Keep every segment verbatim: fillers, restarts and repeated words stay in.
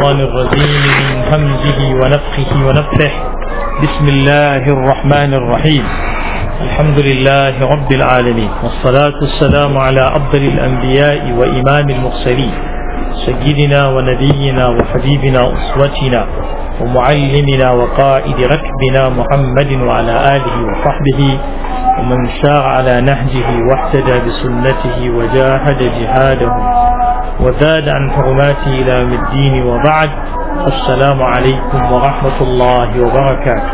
الشيطان الرجيم من همزه ونفخه ونفخه. بسم الله الرحمن الرحيم. الحمد لله رب العالمين، والصلاة والسلام على أفضل الأنبياء وإمام المرسلين سيدنا ونبينا وحبيبنا أسوتنا ومعلمنا وقائد ركبنا محمد وعلى آله وصحبه ومن سار على نهجه واهتدى بسنته وجاهد جهاده وزاد عن حرماته إلى يوم الدين، وبعد. السلام عليكم ورحمة الله وبركاته.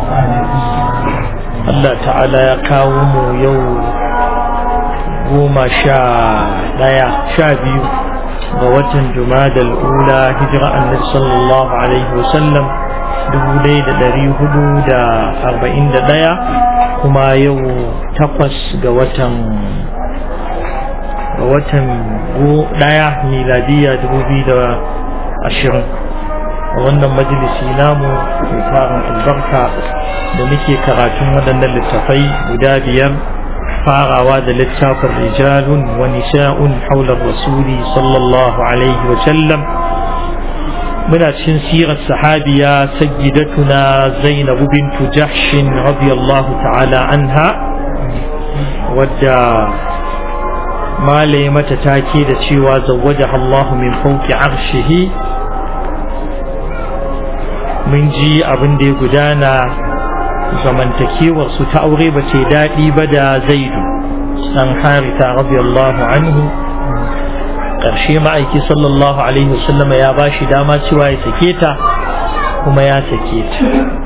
الله تعالى يقاوم يوم وما شاء لا شابيو ووتن جماد الأولى هجرة النبي صلى الله عليه وسلم دولي دري حدود أربعين دقيقة كما يوم تقص ووتن ووتن دقيقة ميلادية دبوبي دا عشرين. wannan majalisi namu mai tarin albarka da muke karatun waɗannan littafai guda biyar, farawa da littafin rijalun wa nisa'un haular rasuli sallallahu alaihi wa sallam. muna cikin sirar sahabiya sayyidatuna zainab bintu jahshin radiyallahu ta'ala anha, wadda malai mata take da cewa zawwajaha Allahu min fawqi arshihi. mun ji abin da ya gudana, zamantakewar su ta aure ba ce daɗi ba da zaidu dan harita radiyallahu anhu. ƙarshe ma'aiki sallallahu alaihi wasallama ya ba shi dama cewa ya sake ta, kuma ya sake ta.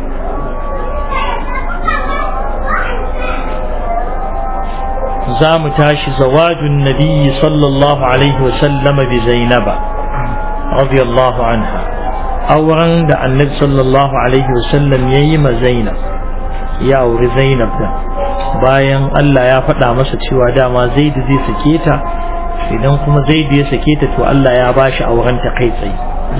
za mu tashi zawajun nabiyyi sallallahu alaihi wasallama bi zainaba radiyallahu anha, auren da annabi sallallahu alaihi wasallam ya yi ma zainab, ya auri zainab da bayan Allah ya faɗa masa cewa dama zaidu zai sake ta, idan kuma zaidu ya sake ta to Allah ya ba shi auren ta kai tsaye.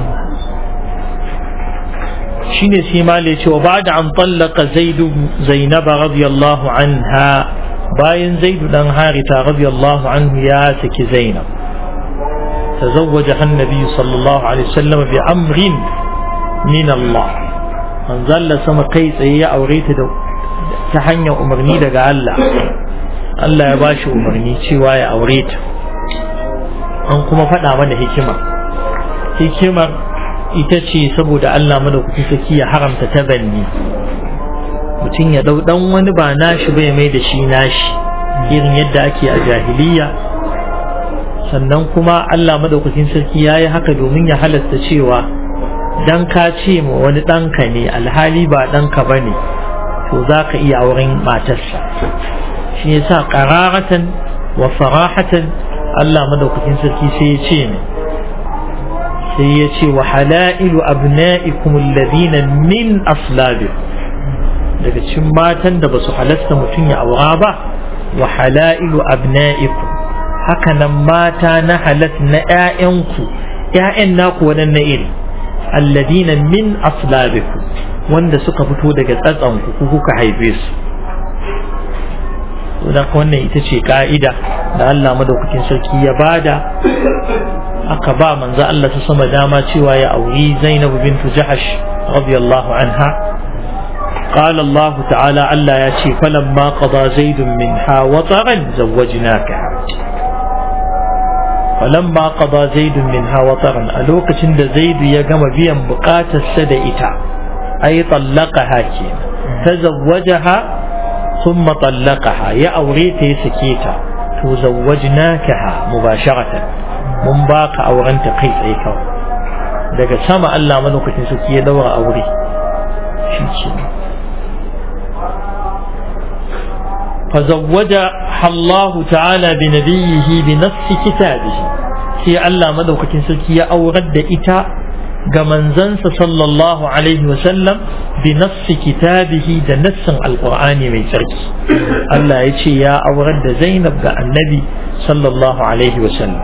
shine sai malai cewa ba'da an tallaka zaidu zainab radiyallahu anha, bayan zaidu dan harita radiyallahu anhu ya saki zainab, تزوجها النبي صلى الله عليه وسلم بأمر من الله. من ظل سما كيس هي أوريت دو تحني أمرني دجا الله الله يباشي أمرني شوية أوريت. أنكم فدا من هكمة هكمة itace saboda Allah madaukakin sarki ya haramta tabanni, mutum ya dau dan wani ba nashi bai mai da shi nashi irin yadda ake a jahiliya. sannan kuma Allah madaukakin sarki yayi haka domin ya halasta cewa dan ka ce ma wani ɗanka ne alhali ba ɗanka bane, to zaka iya auren matarsa. shi yasa qararatan wa sarahatan Allah madaukakin sarki sai ya ce ne sai ya ce wa halailu abna'ikum alladhina min aslabikum, daga cikin matan da basu halasta mutun ya aura ba, wa halailu abna'ikum, haka nan mata na halat na ƴaƴanku, ƴaƴan naku waɗanne iri, alladina min aslabikum, wanda suka fito daga tsatsanku ku kuka haife su. don wannan ita ce ka'ida da Allah madaukakin sarki ya bada, aka ba manzo Allah ta sama dama cewa ya auri Zainab bintu Jahash radiyallahu anha. قال الله تعالى ألا ياتي فلما قضى زيد منها وطرا زوجناكها. فلما قضى زيد منها وطرا ألوكة زيد يقام بيا بقات السدئتا أي طلقها كينا تزوجها ثم طلقها يا أوريت سكيتا تزوجناكها مباشرة من باق أورنت قيس أيكو daga sama Allah malaukakin sarki ya daura aure shi kenan. فزوجها الله تعالى بنبيه بنص كتابه، في الله مدوكة سلكية أو رد إتا جمنزنس صلى الله عليه وسلم بنص كتابه ده نص القرآن ميترك. الله يتشي يا أو رد زينب النبي صلى الله عليه وسلم،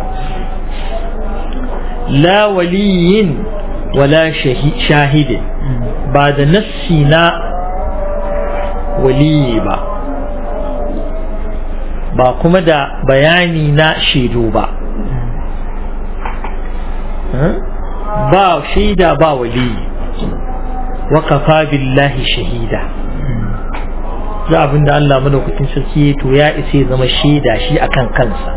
لا ولي ولا شاهد بعد نصنا ولي با ba kuma da bayani na shaidu ba. ba shaida ba wali wa kafa billahi shahida za abinda Allah madaukakin sarki to ya isa zama shaida shi akan kansa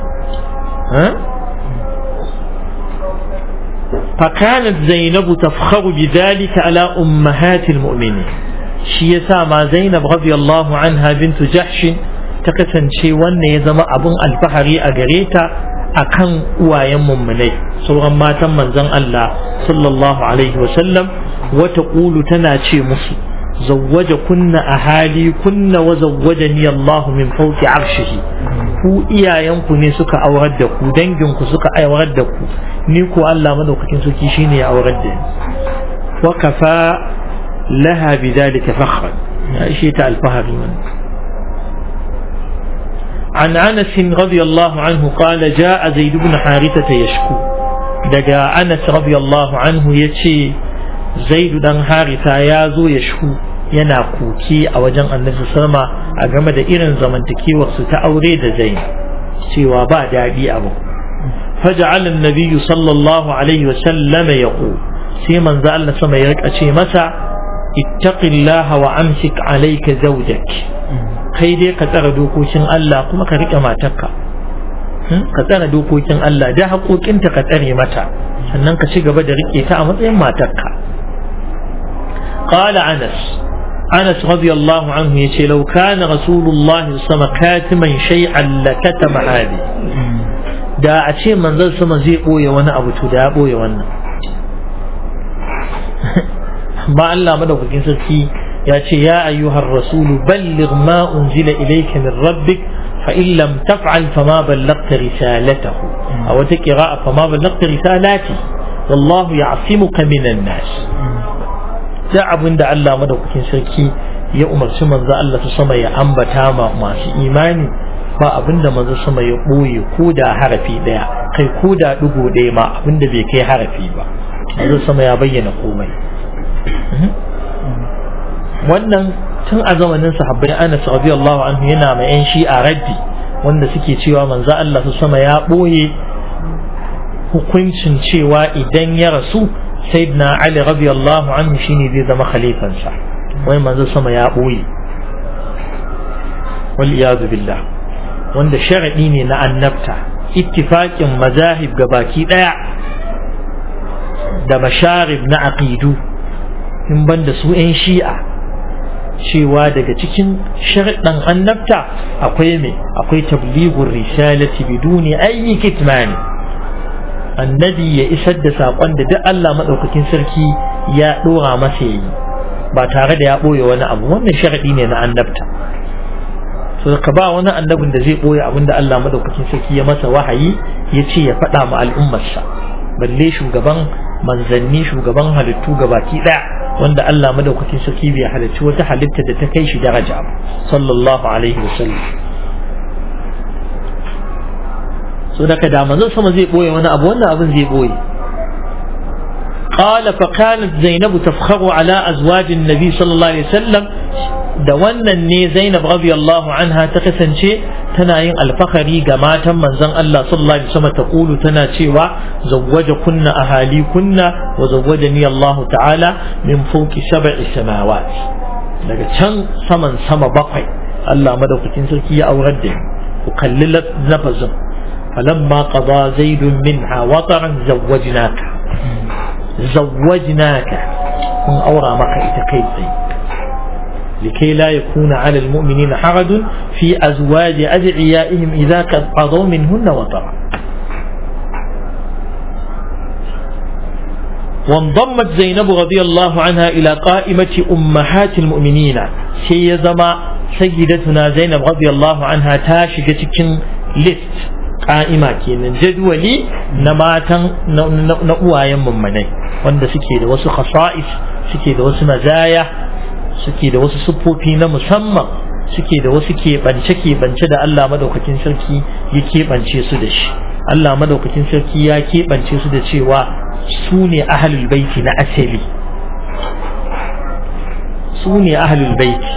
فكانت زينب تفخر بذلك على أمهات المؤمنين شي يسامى زينب رضي الله عنها بنت جحش تكسن شي وان يزم أبن الفحري أجريتا أكن ويم مني سورة ما تم زن الله صلى الله عليه وسلم وتقول تناشي مصر زوجكن أهالي كن وزوجني الله من فوق عرشه ku iyayenku ne suka aurar da ku danginku suka aurar da ku ni ko Allah madaukakin sarki shine ya aurar da ni wa kafa laha bidhalika fakhran shi ta alfahari man an Anas radiyallahu anhu qala jaa Zaid ibn Harithah yashku daga Anas radiyallahu anhu yace Zaid dan Haritha ya zo yashku yana kuki a wajen Annabi sallama a game da irin zamantakewar su ta aure da Zainab cewa ba daɗi abu faja'ala an-nabiy sallallahu alaihi wa sallam yaqul sai manzo Allah sama ya rika ce masa ittaqillaha wa amsik alayka zawjak kai dai ka tsara dokokin Allah kuma ka rike matarka ka tsara dokokin Allah da haƙoƙinta ka tsare mata sannan ka ci gaba da rike ta a matsayin matarka qala Anas أنس رضي الله عنه يقول لو كان رسول الله صلى الله عليه وسلم كاتما شيئا لكتم هذه دا أشي من ذا سما زي قوي وانا أبو تدا قوي وانا ما الله مدوك الإنسان يا أيها الرسول بلغ ما أنزل إليك من ربك فإن لم تفعل فما بلغت رسالته أو تقراء فما بلغت رسالاته والله يعصمك من الناس da abin da Allah madaukakin sarki ya umarci manzo Allah su sama ya ambata ma masu imani ba abin da manzo sama ya boye ko da harafi daya kai ko da dugo daya ma abin da bai kai harafi ba manzo sama ya bayyana komai wannan tun a zamanin sahabbai Anas radiyallahu anhu yana mai yan shi'a raddi wanda suke cewa manzo Allah su sama ya boye hukuncin cewa idan ya rasu sayyidina Ali radiyallahu anhu shine zai zama khalifansa wai manzo sama ya boye wal iyad billah wanda sharadi ne na annabta ittifaqin mazahib gabaki daya da masharib na aqidu in banda su ɗan shi'a cewa daga cikin sharadan annabta akwai me akwai tablighur risalati biduni ayyi kitmani annabi ya isar da saƙon da duk Allah maɗaukakin sarki ya ɗora masa yi ba tare da ya ɓoye wani abu wannan sharaɗi ne na annabta so ka ba wani annabin da zai ɓoye abin da Allah maɗaukakin sarki ya masa wahayi ya ce ya faɗa ma al'ummarsa balle shugaban manzanni shugaban halittu gabaki ɗaya wanda Allah maɗaukakin sarki bai halarci wata halitta da ta kai shi daraja sallallahu alaihi wasallam so daga da manzon sama zai boye wani abu wannan abin zai boye qala fa kanat zainab tafkharu ala azwaj an-nabi sallallahu alaihi wasallam da wannan ne Zainab radiyallahu anha ta kasance tana yin alfakari ga matan manzon Allah sallallahu alaihi wasallam ta kulu tana cewa zawwajakunna ahalikunna wa zawwajani Allah ta'ala min fawqi sab'i samawat daga can saman sama bakwai Allah madaukakin sarki ya aurar da ku kalli lafazin فلما قضى زيد منها وطرا زوجناك زوجناك من أورى مكة إتقيت لكي لا يكون على المؤمنين حرج في أزواج أدعيائهم إذا قضوا منهن وطرا وانضمت زينب رضي الله عنها إلى قائمة أمهات المؤمنين سيزما سيدتنا زينب رضي الله عنها تاشقة لست قائمة kenan jadwali na matan na uwayen mummunai wanda suke da wasu khasa'is suke da wasu mazaya suke da wasu siffofi na musamman suke da wasu keɓance keɓance da Allah madaukakin sarki ya keɓance su da shi Allah madaukakin sarki ya keɓance su da cewa su ne ahlul baiti na asali su ne ahlul baiti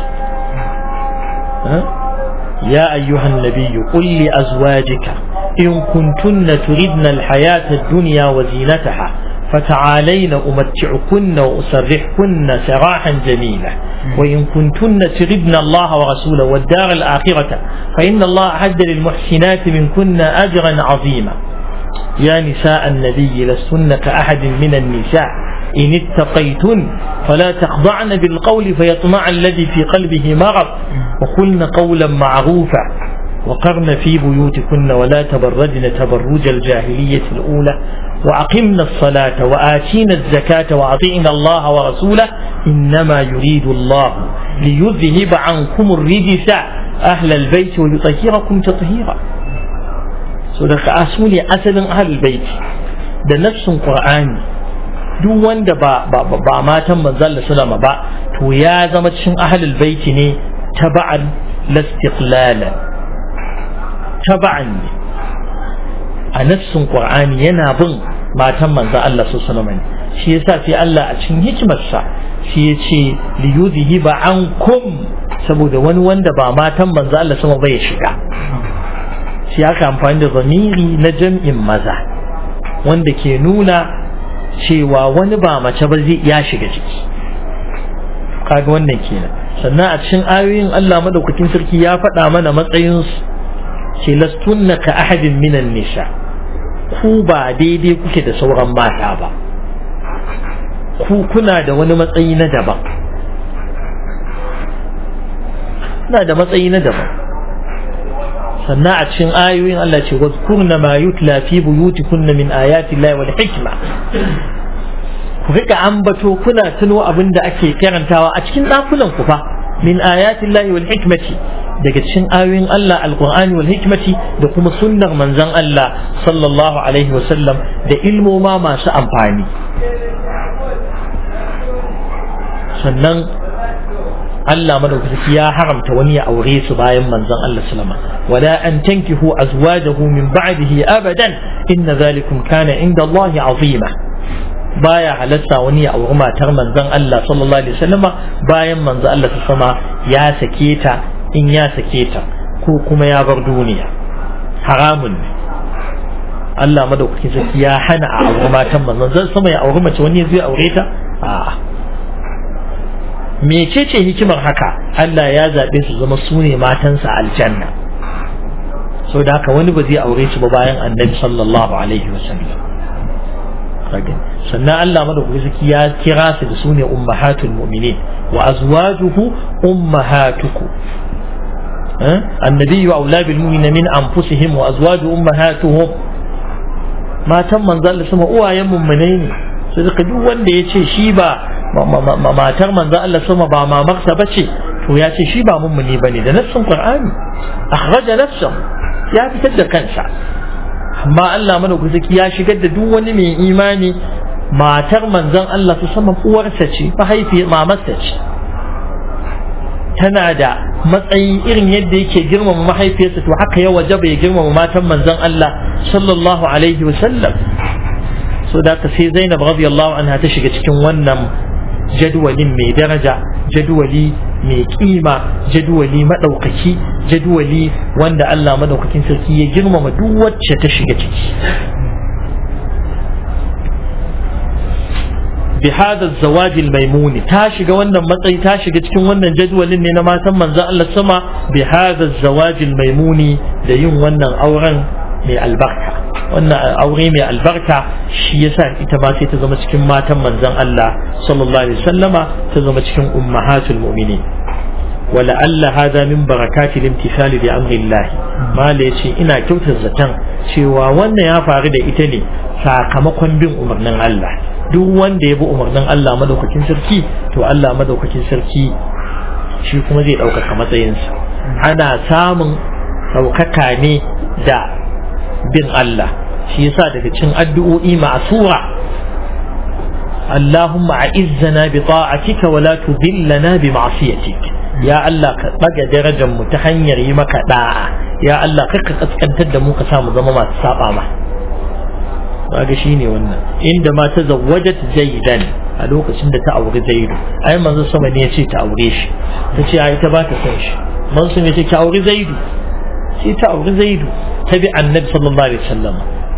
ya ayyuhan nabiyyu qul li azwajika إن كنتن تردن الحياة الدنيا وزينتها فتعالين أمتعكن وأسرحكن سراحا جميلا وإن كنتن تردن الله ورسوله والدار الآخرة فإن الله أعد للمحسنات منكن أجرا عظيما يا نساء النبي لستن كأحد من النساء إن اتقيتن فلا تخضعن بالقول فيطمع الذي في قلبه مرض وقلن قولا معروفا وقرن في بيوتكن ولا تبرجن تبرج الجاهلية الأولى وأقمنا الصلاة وآتينا الزكاة وأطيعنا الله ورسوله إنما يريد الله ليذهب عنكم الرجس أهل البيت ويطهركم تطهيرا. صدق أسولي أسد أهل البيت ده نفس القرآن duk wanda ba ba ba matan manzon sallama ba to ya zama cikin ahlul baiti ne taba'an lastiqlala taba'an ne a nassin qur'ani yana bin matan manzon Allah sallallahu alaihi wasallam shi yasa sai Allah a cikin hikimarsa shi yace li yudhiba ankum saboda wani wanda ba matan manzon Allah sallallahu alaihi wasallam bai shiga shi aka amfani da zamiri na jam'in maza wanda ke nuna cewa wani ba mace ba zai ya shiga ciki kaga wannan kenan sannan a cikin ayoyin Allah madaukakin sarki ya faɗa mana matsayin su ce lastunna ka ahadin minan nisa ku ba daidai kuke da sauran mata ba ku kuna da wani matsayi na daban kuna da matsayi na daban sannan a cikin ayoyin Allah ce wazkurna ma yutla fi buyutikunna min ayati llahi wal hikma ku rika ambato kuna tuno abin da ake karantawa a cikin dakunan ku fa min ayati llahi wal hikmati daga cikin ayoyin Allah alqur'ani wal hikmati da kuma sunnar manzon Allah sallallahu alaihi wa sallam da ilmoma masu amfani sannan Allah madaukaki ya haramta wani ya aure su bayan manzon Allah sallama wala an tankihu azwajahu min ba'dihi abadan inna zalikum kana inda Allah azima baya halatta wani ya auri matar manzon Allah sallallahu alaihi wasallama bayan manzon Allah sallama ya sake ta in ya sake ta ko kuma ya bar duniya haramun ne Allah madaukaki sai ya hana a auri matan manzon sama ya auri mace wani zai aure ta a'a mecece hikimar haka Allah ya zaɓe su zama su ne matansa aljanna so da haka wani ba zai aure su ba bayan annabi sallallahu alaihi wasallam sannan Allah madaukaki ya kira su da su ne ummahatul mu'minin wa azwajuhu ummahatukum annabi wa aula bil mu'minina min anfusihim wa azwaju ummahatuhum matan manzo Allah sama uwayen mu'minai ne sai duk wanda ya ce shi ba matar manzo Allah sama ba mamarsa bace to ya ce shi ba mummuni bane da nassin Qur'ani akhraja nafsahu ya fitar da kansa amma Allah madaukaki ya shigar da duk wani mai imani matar manzon Allah su sama uwarsa ce mahaifi mamarsa ce tana da matsayi irin yadda yake girmama mahaifiyarsa to haka ya wajaba ya girmama matan manzon Allah sallallahu alaihi wasallam so da ka sai Zainab radiyallahu anha ta shiga cikin wannan jadwalin mai daraja jadwali mai kima jadwali madaukaki jadwali wanda Allah madaukakin sarki ya girmama duk wacce ta shiga ciki bi hada zawaj al-maimuni ta shiga wannan matsayi ta shiga cikin wannan jadwalin ne na matan manzo Allah sama bi hada zawaj al-maimuni da yin wannan auren mai albarka wannan aure mai albarka shi yasa ita ma sai ta zama cikin matan manzon Allah sallallahu alaihi wasallama ta zama cikin ummahatul mu'minin wala alla hada min barakati limtithal bi amri Allah mala yace ina kyautar zaton cewa wannan ya faru da ita ne sakamakon bin umarnin Allah duk wanda ya bi umarnin Allah madaukakin sarki to Allah madaukakin sarki shi kuma zai ɗaukaka matsayinsa ana samun ɗaukaka ne da bin Allah shi yasa daga cikin addu'o'i ma'sura Allahumma a'izzana bi ta'atika wa la tudillana bi ma'siyatik ya Allah ka daga darajar mu ta hanyar yi maka da'a ya Allah ka kaskantar da mu ka samu zama masu saba ma kaga shine wannan inda ma ta zawwajat zaidan a lokacin da ta aure zaidu ai manzo sama ne ya ce ta aure shi ta ce ai ta ba ta son shi manzo ne ya ce ki aure zaidu sai ta aure zaidu ta bi annabi sallallahu alaihi wasallam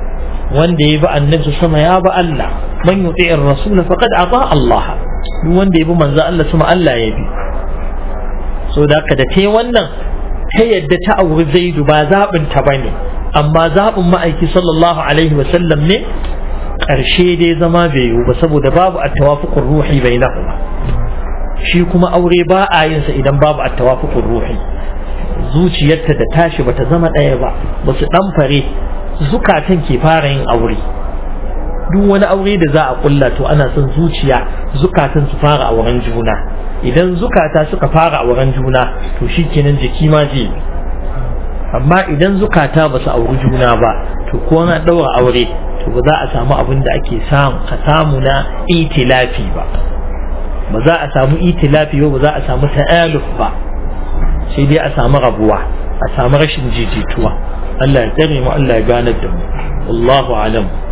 wanda ya bi annabi sama ya bi Allah man yuti'ir rasul faqad ata Allah duk wanda ya bi manzo Allah sama Allah ya bi so da ka da tai wannan ta yadda ta auri Zaidu ba zabin ta bane amma zabin ma'aiki sallallahu alaihi wa sallam ne karshe dai zama bai yi ba saboda babu at-tawafuqur ruhi bainahuma shi kuma aure ba a yin sa idan babu at-tawafuqur ruhi zuciyarta da tashi bata zama ɗaya ba ba su ɗan fare zukatan ke fara yin aure duk wani aure da za a kulla to ana son zuciya zukatan su fara auren juna idan zukata suka fara auren juna to shikenan jiki ma zai amma idan zukata ba su auri juna ba to ko na ɗaura aure to ba za a samu abin da ake samu a samu na itilafi ba ba za a samu itilafi ba ba za a samu ta'aluf ba sai dai a samu rabuwa a samu rashin jijituwa Allah ya tsare mu Allah ya ganar da mu wallahu alam